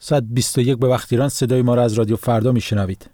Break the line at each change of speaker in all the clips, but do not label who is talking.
ساعت 21 به وقت ایران. صدای ما را از رادیو فردا میشنوید.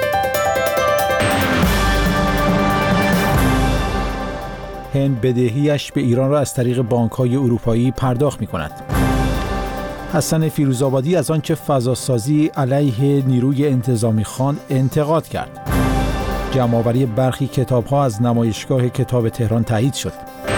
هند بدهیش به ایران را از طریق بانک‌های اروپایی پرداخت می‌کند. حسن فیروزآبادی از آنچه فضاسازی علیه نیروی انتظامی خواند انتقاد کرد. جمع‌آوری برخی کتاب‌ها از نمایشگاه کتاب تهران تایید شد.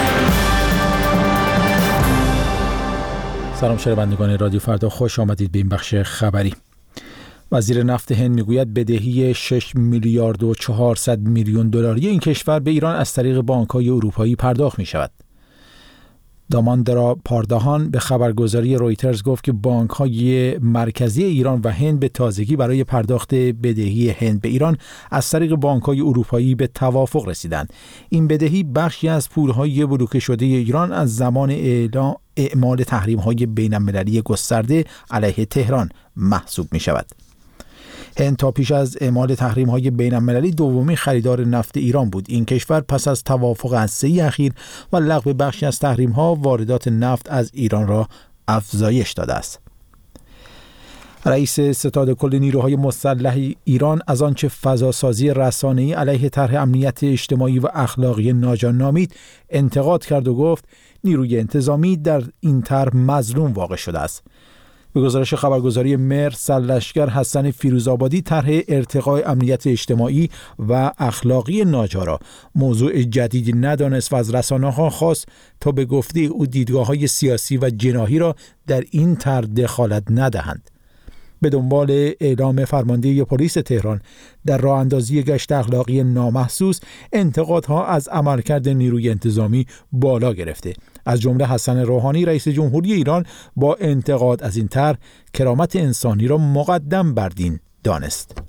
سلام شنوندگان رادیو فردا، خوش آمدید به این بخش خبری. وزیر نفت هند میگوید بدهی 6 میلیارد و 400 میلیون دلاری این کشور به ایران از طریق بانک‌های اروپایی پرداخت می‌شود. داماندرا پاردهان به خبرگزاری رویترز گفت که بانک‌های مرکزی ایران و هند به تازگی برای پرداخت بدهی هند به ایران از طریق بانک‌های اروپایی به توافق رسیدند. این بدهی بخشی از پول‌های بلوکه شده ایران از زمان اعمال تحریم‌های بین‌المللی گسترده علیه تهران محسوب می‌شود. هند تا پیش از اعمال تحریم‌های بین‌المللی دومین خریدار نفت ایران بود. این کشور پس از توافق هسته‌ای اخیر و لغو بخشی از تحریم‌ها واردات نفت از ایران را افزایش داده است. رئیس ستاد کل نیروهای مسلح ایران از آنچه فضاسازی رسانه‌ای علیه طرح امنیت اجتماعی و اخلاقی ناجان نامید انتقاد کرد و گفت نیروی انتظامی در این طرح مظلوم واقع شده است. به گزارش خبرگزاری مهر، سرلشکر حسن فیروزآبادی طرح ارتقاء امنیت اجتماعی و اخلاقی ناجا را موضوع جدیدی ندانست و از رسانه‌ها خواست تا به گفته او دیدگاه‌های سیاسی و جناحی را در این طرح دخالت ندهند. به دنبال اعلام فرمانده پلیس تهران در راه اندازی گشت اخلاقی نامحسوس، انتقادها از عملکرد نیروی انتظامی بالا گرفته. از جمله حسن روحانی رئیس جمهوری ایران با انتقاد از این طرح کرامت انسانی را مقدم بر دین دانست.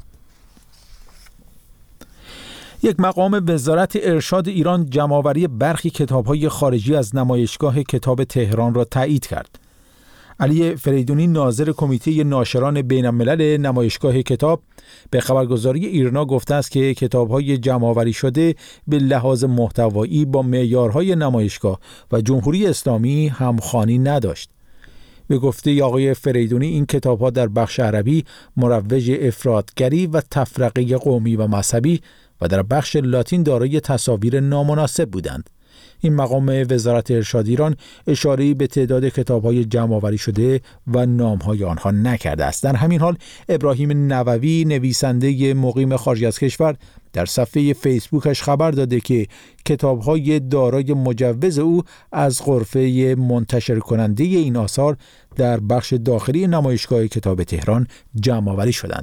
یک مقام وزارت ارشاد ایران جمع‌آوری برخی کتاب‌های خارجی از نمایشگاه کتاب تهران را تایید کرد. علی فریدونی ناظر کمیته ناشران بین‌الملل نمایشگاه کتاب به خبرگزاری ایرنا گفته است که کتاب‌های جمع‌آوری شده به لحاظ محتوایی با معیارهای نمایشگاه و جمهوری اسلامی همخوانی نداشت. به گفته آقای فریدونی این کتاب‌ها در بخش عربی مروج افراطگری و تفرقه قومی و مذهبی و در بخش لاتین دارای تصاویر نامناسب بودند. این مقام وزارت ارشاد ایران اشاره‌ای به تعداد کتاب‌های جمع‌آوری شده و نام‌های آنها نکرده است. در همین حال ابراهیم نووی نویسنده مقیم خارج از کشور در صفحه فیسبوکش خبر داده که کتاب‌های دارای مجوز او از غرفه منتشر کننده این آثار در بخش داخلی نمایشگاه کتاب تهران جمع‌آوری شدند.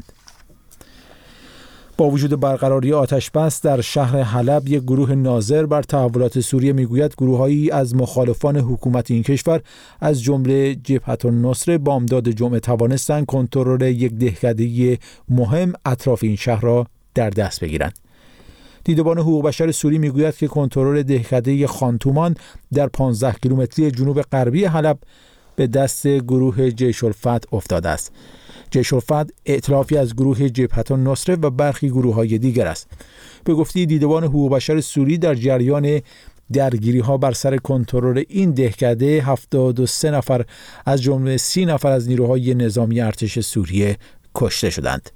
با وجود برقراری آتش بس در شهر حلب، یک گروه ناظر بر تحولات سوریه میگوید گروه‌هایی از مخالفان حکومت این کشور از جمله جبهة النصره بامداد جمعه توانستند کنترل یک دهکده مهم اطراف این شهر را در دست بگیرند. دیدبان حقوق بشر سوری میگوید که کنترل دهکده خانتومان در 15 کیلومتری جنوب غربی حلب به دست گروه جیش الفتح افتاده است. جیش الفتح ائتلافی از گروه جبهة النصره و برخی گروه‌های دیگر است. به گفته دیدبان حقوق بشر سوری در جریان درگیری‌ها بر سر کنترل این دهکده 73 نفر از جمله 30 نفر از نیروهای نظامی ارتش سوریه کشته شدند.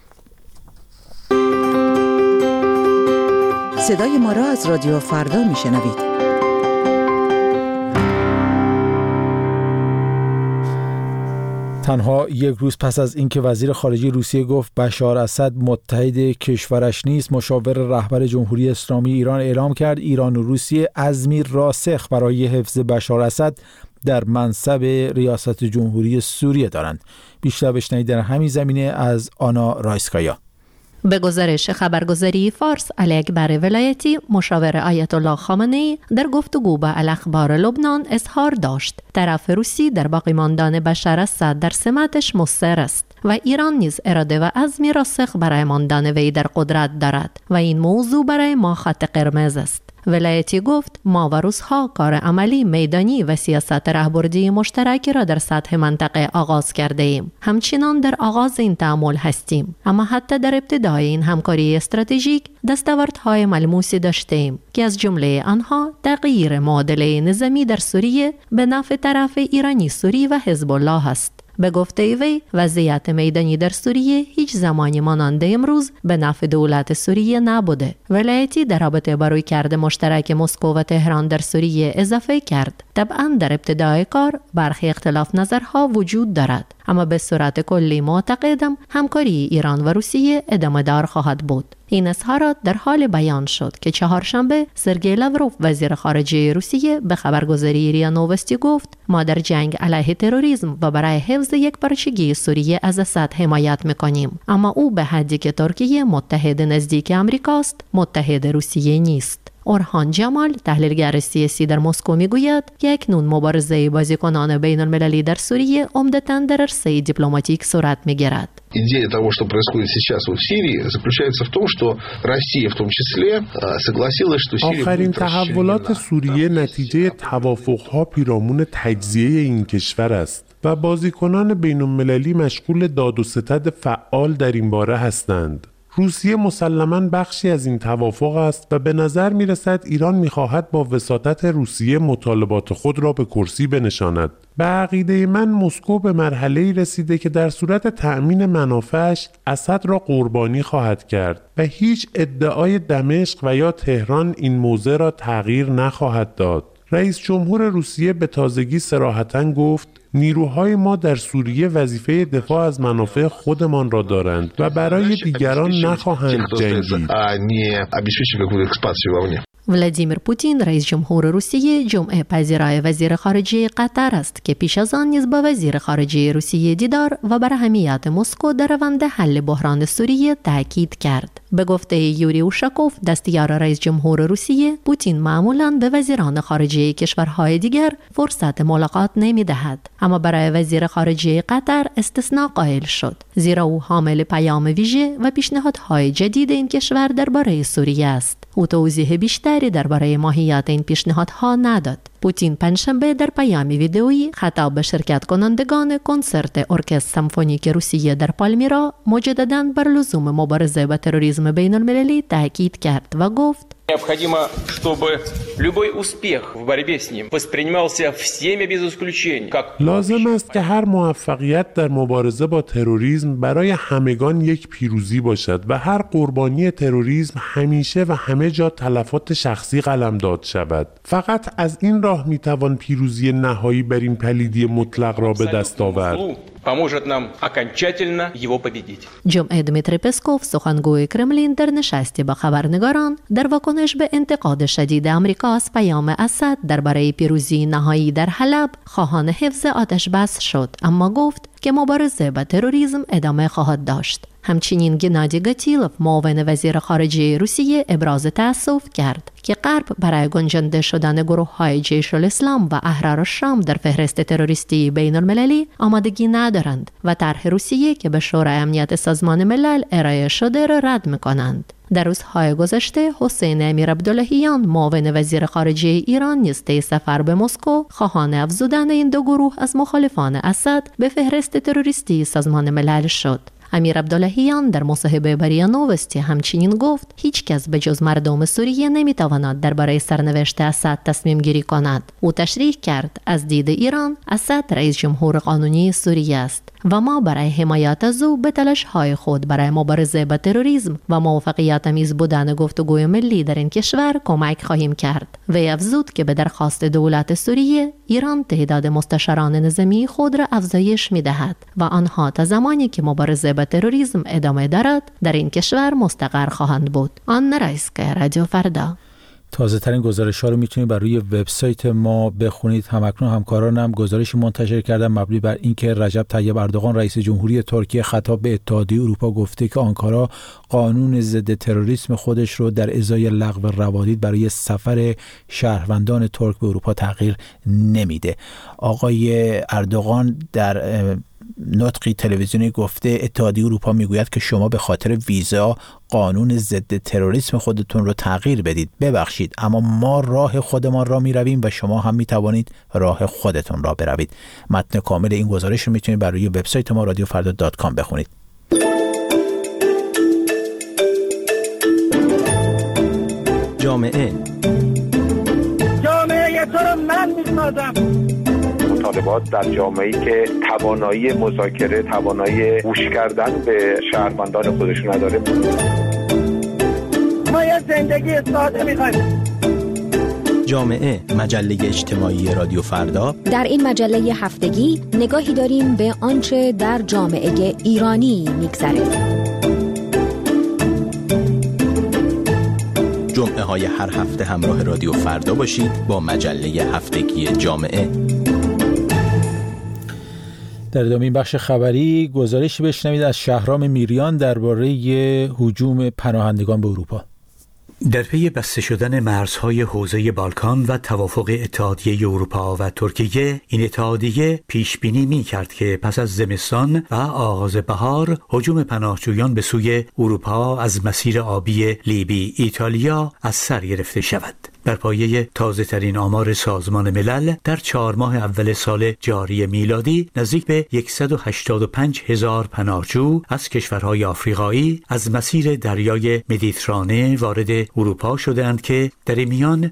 صدای ما را از رادیو فردا میشنوید.
تنها یک روز پس از اینکه وزیر خارجه روسیه گفت بشار اسد متحد کشورش نیست، مشاور رهبر جمهوری اسلامی ایران اعلام کرد ایران و روسیه عزمی راسخ برای حفظ بشار اسد در منصب ریاست جمهوری سوریه دارند. بیشتر بشنوید در همین زمینه از آنا رایسکایا.
به گزارش خبرگزاری فارس، علی اکبر ولایتی مشاور آیت الله خامنه‌ای در گفتگو با الاخبار لبنان اظهار داشت طرف روسی در باقی ماندن بشار اسد در سمتش مصر است و ایران نیز اراده و عزمی راسخ برای ماندن وی در قدرت دارد و این موضوع برای ما خط قرمز است. ولایتی گفت ما و روس‌ها کار عملی، میدانی و سیاست راهبردی مشترکی را در سطح منطقه آغاز کرده ایم. همچنان در آغاز این تعامل هستیم، اما حتی در ابتدای این همکاری استراتژیک دستاوردهای ملموسی داشته ایم که از جمله آنها تغییر معادله نظامی در سوریه به نفع طرف ایرانی سوری و حزب الله است. به گفته وی وضعیت میدانی در سوریه هیچ زمانی مانند امروز به نفع دولت سوریه نبوده. ولایتی در رابطه با رویکرد مشترک مسکو و تهران در سوریه اضافه کرد: طبعا در ابتدای کار برخی اختلاف نظرها وجود دارد، اما به صورت کلی معتقدم همکاری ایران و روسیه ادامه دار خواهد بود. این اظهارات در حال بیان شد که چهارشنبه سرگئی لاوروف وزیر خارجه روسیه به خبرگزاری ریا نووستی گفت: ما در جنگ علیه تروریسم و برای حفظ یکپارچگی سوریه از اسد حمایت میکنیم، اما او به حدی که ترکیه متحد نزدیک آمریکاست متحد روسیه نیست. اورهان جمال تحلیلگر سیاسی در مسکو میگوید که اکنون مبارزه بازیکنان بین المللی در سوریه عمدتاً در عرصه دیپلماتیک صورت میگیرد.
Идея того, что происходит сейчас в Сирии, заключается в том, что Россия в том числе согласилась, что Сирия
آخرین تحولات سوریه نتیجه توافق‌ها پیرامون تجزیه این کشور است و بازیکنان بین‌المللی مشغول داد و ستد فعال در این باره هستند. روسیه مسلماً بخشی از این توافق است و به نظر می رسد ایران می خواهد با وساطت روسیه مطالبات خود را به کرسی بنشاند. به عقیده من مسکو به مرحله‌ای رسیده که در صورت تأمین منافعش اسد را قربانی خواهد کرد و هیچ ادعای دمشق و یا تهران این موضع را تغییر نخواهد داد. رئیس جمهور روسیه به تازگی صراحتاً گفت: نیروهای ما در سوریه وظیفه دفاع از منافع خودمان را دارند و برای دیگران نخواهند جنگید.
ولادیمیر پوتین رئیس جمهور روسیه جمعه پذیرای وزیر خارجه قطر است که پیش از آن نیز با وزیر خارجه روسیه دیدار و بر اهمیت مسکو در روند حل بحران سوریه تاکید کرد. به گفته یوری اوشاکوف دستیار رئیس جمهور روسیه، پوتین معمولاً به وزیران خارجه کشورهای دیگر فرصت ملاقات نمی‌دهد، اما برای وزیر خارجه قطر استثناء قائل شد، زیرا او حامل پیام ویژه و پیشنهادهای جدید این کشور درباره سوریه است. او توضیح بیشتری درباره ماهیت این پیشنهادها نداد. پوتین پنجشنبه در پیامی ویدئویی خطاب به شرکت کنندگان کنسرت ارکستر سمفونیک روسیه در پالمیرا مجدداً بر لزوم مبارزه با تروریسم بین المللی تاکید کرد و گفت:
необходимо, чтобы любой успех в борьбе с ним воспринимался всеми без исключения.
لازم است که هر موفقیت در مبارزه با تروریسم برای همگان یک پیروزی باشد و هر قربانی تروریسم همیشه و همه جا تلفات شخصی قلمداد شود. فقط از این راه میتوان پیروزی نهایی بر این پلیدی مطلق را به دست آورد.
поможет нам окончательно его победить.
جمعه دمیتری پسکوف سخنگوی کرملین در نشستی با خبرنگاران در واکنش به انتقاد شدید آمریکا از پیام اسد درباره پیروزی نهایی در حلب خواهان حفظ آتش بس شد، اما گفت که مبارزه با تروریسم ادامه خواهد داشت. همچنین گنادی گاتیلوف معاون وزیر خارجه روسیه ابراز تأسف کرد که غرب برای گنجانده شدن گروه‌های جیش الاسلام و احرار الشام در فهرست تروریستی بین المللی آمادگی ندارند و طرح روسیه که به شورای امنیت سازمان ملل ارائه شده را رد می‌کنند. در روزهای گذشته حسین امیرعبداللهیان معاون وزیر خارجه ایران نیز طی سفر به مسکو خواهان افزودن این دو گروه از مخالفان اسد به فهرست تروریستی سازمان ملل شد. امیرعبداللهیان در مصاحبه با ریا نووستی همچنین گفت هیچ کس به جز مردم سوریه نمیتواند درباره سرنوشت اسد تصمیم گیری کند. او تشریح کرد از دید ایران اسد رئیس جمهور قانونی سوریه است و ما برای حمایت از او به تلاش‌های خود برای مبارزه با تروریسم و موفقیت‌آمیز بودن گفتگوی ملی در این کشور کمک خواهیم کرد. وی افزود که به درخواست دولت سوریه ایران تعداد مستشاران نظامی خود را افزایش می‌دهد و آنها تا زمانی که مبارزه با تروریسم ادامه دارد در این کشور مستقر خواهند بود. آن رایسکه رادیو فردا.
تازه ترین گزارش ها رو میتونید بر روی وبسایت ما بخونید. همکنون همکارانم گزارشی منتشر کردن مبنی بر اینکه رجب طیب اردوغان رئیس جمهوری ترکیه خطاب به اتحادیه اروپا گفته که آنکارا قانون ضد تروریسم خودش رو در ازای لغو روادید برای سفر شهروندان ترک به اروپا تغییر نمیده. آقای اردوغان در نطقی تلویزیونی گفته اتحادیه اروپا میگوید که شما به خاطر ویزا قانون ضد تروریسم خودتون رو تغییر بدید. ببخشید اما ما راه خودمان را میرویم و شما هم میتوانید راه خودتون را بروید. متن کامل این گزارش رو میتونید بر روی وبسایت ما radiofarda.com بخونید.
جامعه تو رو من میسازم. مطالبات در جامعه‌ای که توانایی مذاکره، توانایی گوش کردن به شهروندان خودشون نداره.
ما یه زندگی ساده می‌خوایم.
جامعه، مجله اجتماعی رادیو فردا.
در این مجله هفتگی نگاهی داریم به آنچه در جامعه ایرانی می‌گذره.
جمعه های هر هفته همراه رادیو فردا باشید با مجله هفتگی جامعه.
در ادامه این بخش خبری گزارشی بشنوید از شهرام میریان درباره هجوم پناهندگان به اروپا.
در پی بسته شدن مرزهای حوزه بالکان و توافق اتحادیه اروپا و ترکیه، این اتحادیه پیش بینی می‌کرد که پس از زمستان و آغاز بهار هجوم پناهجویان به سوی اروپا از مسیر آبی لیبی ایتالیا از سر گرفته شود. بر پایه تازه‌ترین آمار سازمان ملل در 4 ماه اول سال جاری میلادی نزدیک به 185,000 پناهجو از کشورهای آفریقایی از مسیر دریای مدیترانه وارد اروپا شدند که در این میان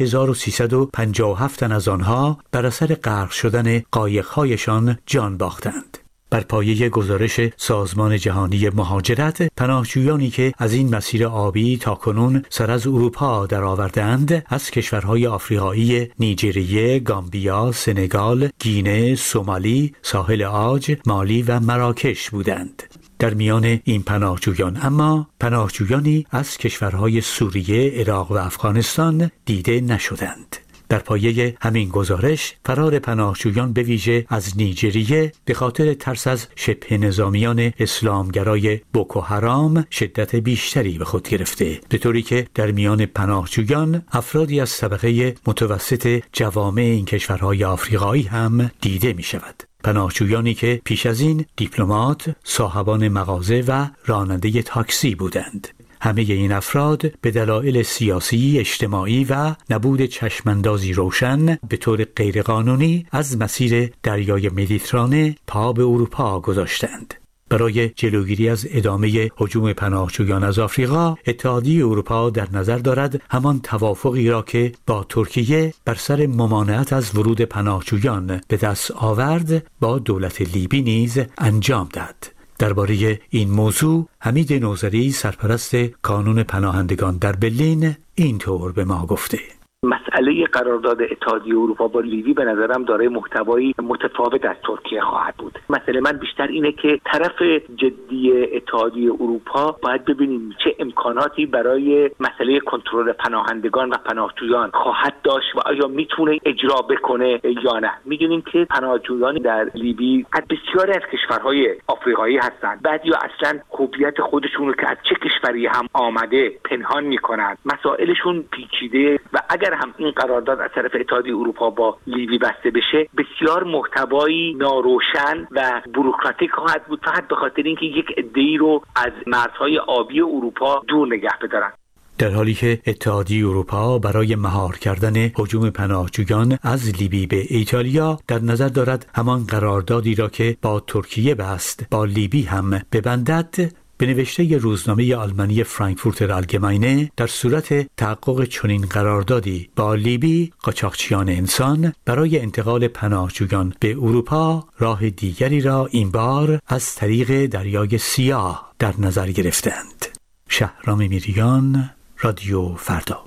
1357 تن از آنها بر اثر غرق شدن قایق‌هایشان جان باختند. بر پایه گزارش سازمان جهانی مهاجرت، پناهجویانی که از این مسیر آبی تاکنون سر از اروپا درآوردند از کشورهای آفریقایی نیجریه، گامبیا، سنگال، گینه، سومالی، ساحل عاج، مالی و مراکش بودند. در میان این پناهجویان اما پناهجویانی از کشورهای سوریه، عراق و افغانستان دیده نشدند. در پایه همین گزارش فرار پناهجویان به ویژه از نیجریه به خاطر ترس از شبه نظامیان اسلامگرای بوکو حرام شدت بیشتری به خود گرفته، به طوری که در میان پناهجویان افرادی از طبقه متوسط جوامع این کشورهای آفریقایی هم دیده می شود. پناهجویانی که پیش از این دیپلمات، صاحبان مغازه و راننده تاکسی بودند. همه این افراد به دلایل سیاسی، اجتماعی و نبود چشماندازی روشن به طور غیرقانونی از مسیر دریای مدیترانه پا به اروپا گذاشتند. برای جلوگیری از ادامه هجوم پناهجویان از آفریقا، اتحادیه اروپا در نظر دارد همان توافقی را که با ترکیه بر سر ممانعت از ورود پناهجویان به دست آورد با دولت لیبی نیز انجام داد. درباره این موضوع حمید نوذری، سرپرست کانون پناهندگان در برلین، اینطور به ما گفته:
مسئله قرارداد اتحادیه اروپا با لیبی به نظرم دارای محتوایی متفاوت از ترکیه خواهد بود. مسئله من بیشتر اینه که طرف جدی اتحادیه اروپا باید ببینیم چه امکاناتی برای مسئله کنترل پناهندگان و پناهجویان خواهد داشت و آیا میتونه اجرا بکنه یا نه. میدونیم که پناهجویان در لیبی از بسیاری از کشورهای آفریقایی هستند. بعضیا اصلا هویت خودشون رو که از چه کشوری هم آمده پنهان میکنند. مسائلشون پیچیده و اگر هم این قرارداد از طرف اتحادیه اروپا با لیبی بسته بشه، بسیار محتوایی ناروشن و بوروکراتیک خواهد بود، فقط به خاطر اینکه یک عده‌ای رو از مرزهای آبی اروپا دور نگه بدارن.
در حالی که اتحادیه اروپا برای مهار کردن هجوم پناهجویان از لیبی به ایتالیا در نظر دارد همان قراردادی را که با ترکیه بست با لیبی هم ببندد، به نوشته روزنامه آلمانی فرانکفورتر آلگماینه، در صورت تحقق چنین قراردادی با لیبی، قاچاقچیان انسان برای انتقال پناهجویان به اروپا راه دیگری را این بار از طریق دریای سیاه در نظر گرفتند. شهرام میریان، رادیو فردا.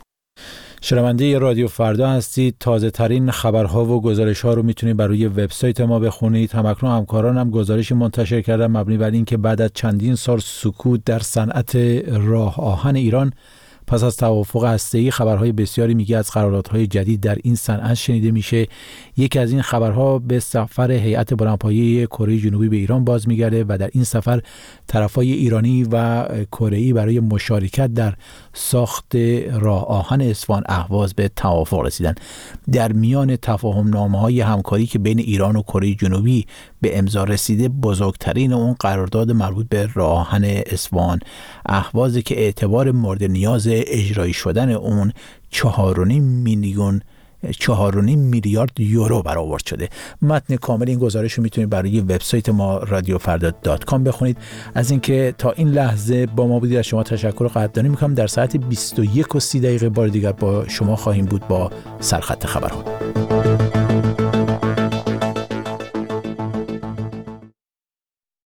شنونده رادیو فردا هستید. تازه ترین خبرها و گزارش ها رو میتونید برای وبسایت ما بخونید. همکنون همکارانم گزارشی منتشر کردن مبنی بر این که بعد از چندین سال سکوت در صنعت راه آهن ایران، پس از توافق هسته‌ای، خبرهای بسیاری میگه از قراردادهای جدید در این صنعت شنیده میشه. یکی از این خبرها به سفر هیئت بلندپایه کره جنوبی به ایران باز میگرده و در این سفر طرفای ایرانی و کره‌ای برای مشارکت در ساخت راه آهن اصفهان اهواز به توافق رسیدن. در میان تفاهم‌نامه‌های همکاری که بین ایران و کره جنوبی به امضا رسیده، بزرگترین اون قرارداد مربوط به راه آهن اصفهان اهواز که اعتبار مورد نیاز اجرایی شدن اون 4.5 میلیارد یورو برآورد شده. متن کامل این گزارش رو میتونید برای وبسایت ما radiofarda.com بخونید. از اینکه تا این لحظه با ما بودید از شما تشکر و قدردانی میکنم. در ساعت 21:30 بار دیگر با شما خواهیم بود با سرخط خبرها.